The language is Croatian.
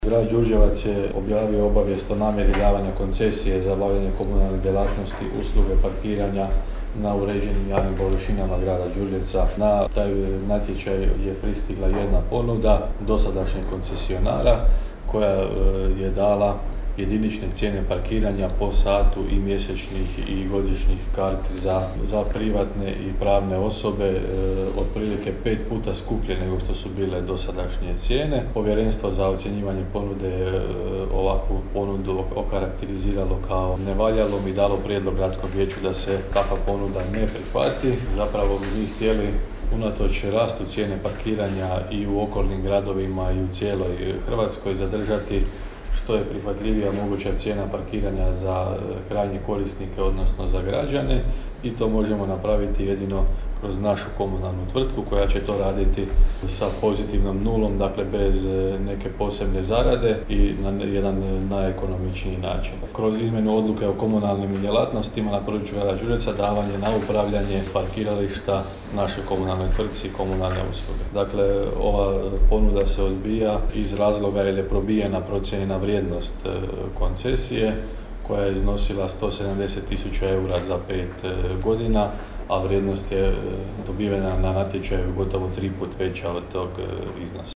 Grad Đurđevac je objavio obavijest o namjeri davanja koncesije za obavljanje komunalne djelatnosti, usluge parkiranja na uređenim javnim površinama grada Đurđevca. Na taj natječaj je pristigla jedna ponuda dosadašnjeg koncesionara koja je dala jedinične cijene parkiranja po satu i mjesečnih i godišnjih karti za privatne i pravne osobe, otprilike 5 puta skuplje nego što su bile dosadašnje cijene. Povjerenstvo za ocjenjivanje ponude ovakvu ponudu okarakteriziralo kao nevaljalom i dalo prijedlog gradskom vijeću da se takva ponuda ne prihvati. Zapravo bi mi htjeli unatoč rastu cijene parkiranja i u okolnim gradovima i u cijeloj Hrvatskoj zadržati što je prihvatljivija moguća cijena parkiranja za krajnje korisnike, odnosno za građane, i to možemo napraviti jedino kroz našu komunalnu tvrtku koja će to raditi sa pozitivnom nulom, dakle bez neke posebne zarade i na jedan najekonomičniji način. Kroz izmjenu odluke o komunalnim djelatnostima na području grada Đurđevca davanje na upravljanje parkirališta našoj komunalnoj tvrtci i komunalne usluge. Dakle, ova ponuda se odbija iz razloga jer je probijena procijenjena vrijednost koncesije koja je iznosila 170.000 eura za 5 godina, a vrijednost je dobivena na natječaju gotovo 3 puta veća od tog iznosa.